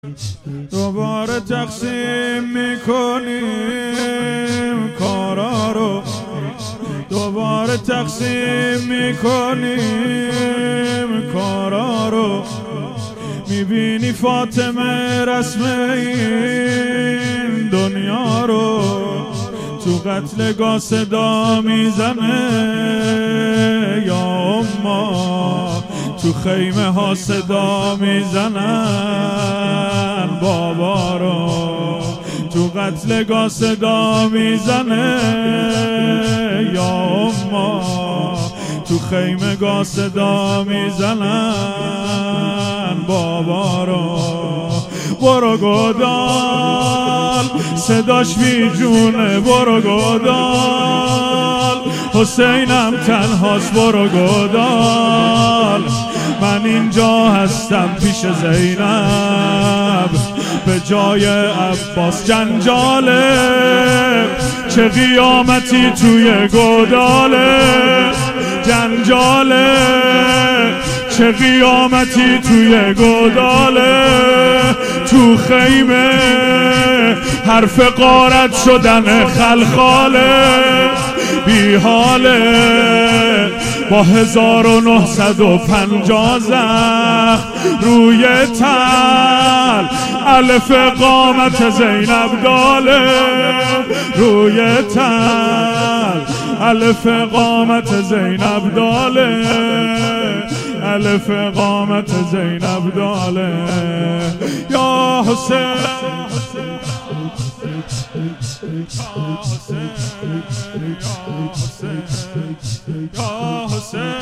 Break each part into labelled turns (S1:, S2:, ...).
S1: دوباره تقسیم میکنیم کارا رو، دوباره تقسیم میکنیم کارا رو. میبینی فاطمه رسم این دنیا رو، تو قتلگاه صدا میزنه یا اما، تو خیمه ها صدا میزنن بابا رو، تو قتلگاه صدا میزنه یا اما، تو خیمه گاه صدا میزنن بابا رو. برو گودال صداش بی جونه، برو گودال حسینم تنهاست، برو گودال من اینجا هستم پیش زینب به جای عباس. جنجاله چه قیامتی توی گوداله، جنجاله چه قیامتی توی گوداله. تو خیمه حرف غارت شدن خلخاله، بی حاله با 1950 زخم روی تل، الف قامت زینب داله روی تل، الف قامت زینب داله، الف قامت زینب داله. یا حسین یا حسین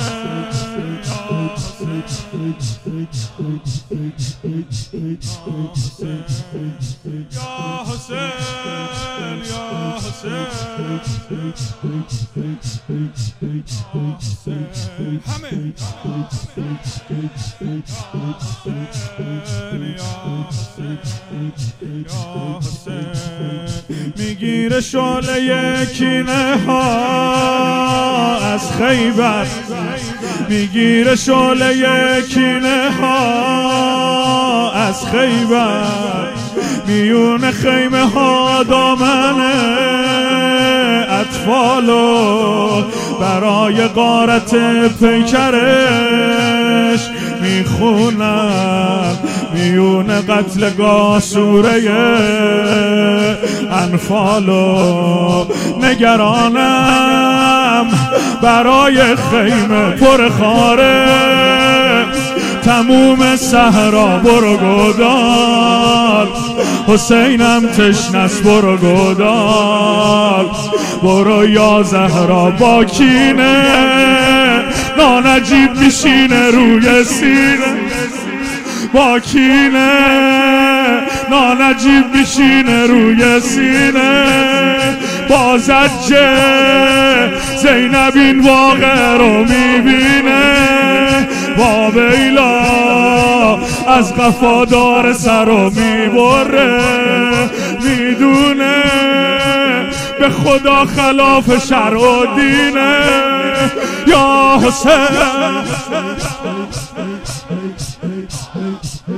S1: میگیره شعله کینه ها از خیبر، میگیره شعله کینه ها از خیبر. میون خیمه ها دامن اطفالو برای غارت پیکرش میخونن. میون قتلگاه سوره انفالو نگرانم برای خیمه پر خاره تموم صحرا. برو گودال حسینم تشنس، برو گودال برو یا زهرا با کینه نانجیب میشینه روی سینه، با کینه نانجیب میشینه روی سینه. با زجه زینب این واقع رو میبینه، با بیلا از قفادار سر رو میبره، میدونه به خدا خلاف شرع و دینه. یا حسین